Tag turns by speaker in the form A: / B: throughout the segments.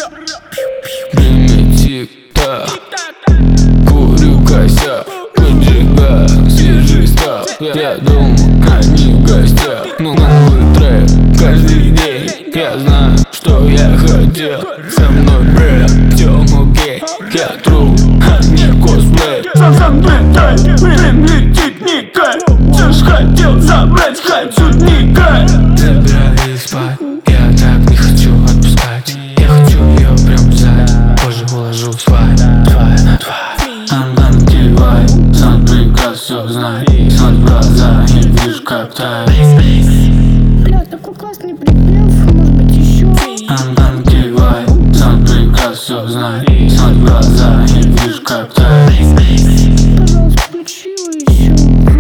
A: Время тик-так, курю косяк, поджигаю свежий став. Я думаю, они в гостях, но новый трек каждый день. Я знаю, что я хотел, со мной брэп, всё окей. Я тру, а не косплей.
B: Сам летай, время летит, не кайф. Все ж хотел забрать хайп, суть не кайф.
A: Забирай спать, я так не хочу отпускать. Я хочу ее прям взять, позже уложу в свай. Антивай, сам прекрасно все знает. Смотри в глаза и вижу, как тает.
C: Бля, такой классный припев, может быть еще.
A: Антивай, сам прекрасно все знает. Смотри в глаза и вижу, как тает.
C: Пожалуйста, включи его еще.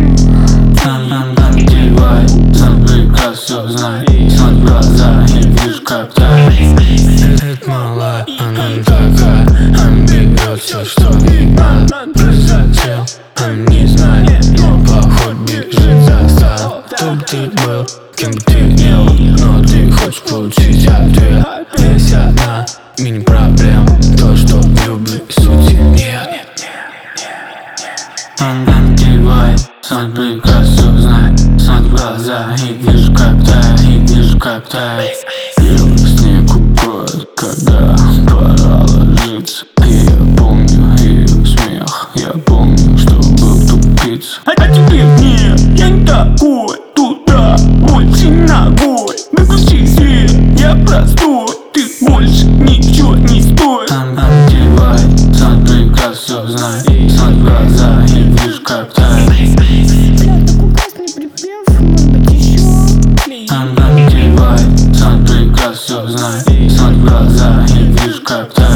A: Антивай, сам прекрасно все знает. Смотри в глаза и вижу, как тает. Это малая, она такая, она берет все, что ей надо. Зачем? Она не знает, но поход бежит застал. Кто бы ты был, кем бы ты не был, но ты хочешь получить ответ. Есть одна мини-проблема, то, что в любви сути нет. Антивай, сам прекрасно все знает. Смотри в глаза и вижу, как тает, и вижу, как тает. Белый снег укроет, когда пора ложиться. И я помню ее смех, я помню, что был тупиц.
B: А теперь нет, я не такой. Туда больше ногой. Выключи свет, я простой. Ты больше ничего не стоишь.
A: Антивай, сам прекрасно все знает. Смотри в глаза и вижу, как тает.
C: Бля, такой классный припев, может быть еще.
A: Антивай, сам прекрасно все знает. Смотри в глаза и вижу, как тает.